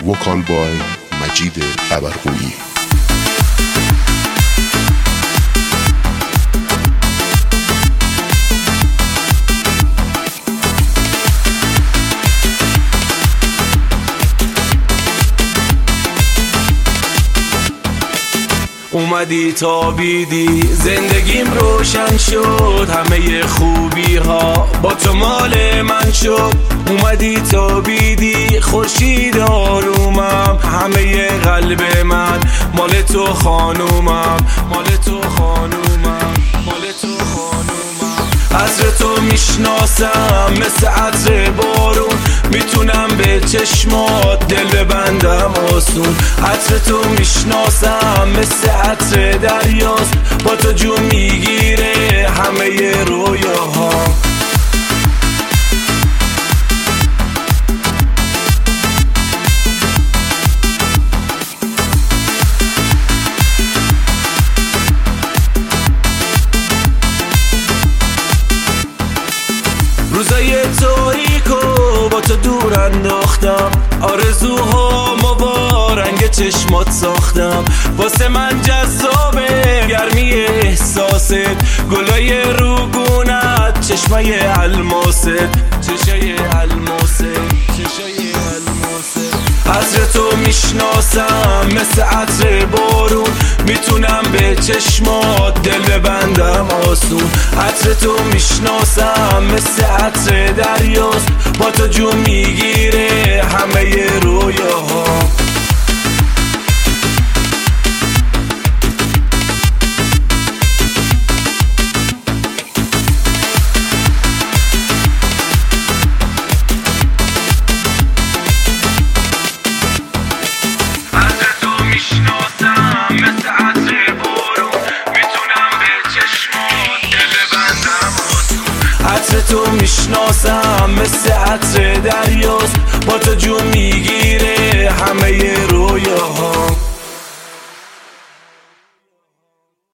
وکال بای مجید قبرقویی. اومدی تابیدی زندگیم روشن شد، همه خوبی ها با تو مال من شد. اومدی تابیدی خورشید آرومم، همه قلب من مال تو خانومم، مال تو خانومم، مال تو خانومم. عطر تو میشناسم مثل عطر بارون، میتونم به چشمات دل ببندم آسون. عطر تو میشناسم مثل عطر دریاست، با تو جون میگیره همه رویاها. روزای تاریکو با تو دور انداختم، آرزوهامو با رنگ چشمات ساختم. واسه من جذابه گرمی احساست، گلای روگونت چشمای الماست، چشای الماست، چشای الماست. عطر تو میشناسم مثل عطر بارون، میتونم به چشمات دل ببندم آسون. عطر تو میشناسم مثل عطر دریاست، با تو جون میگیره همه رویاها. عطر تو میشناسم مثل عطر دریاست، با تو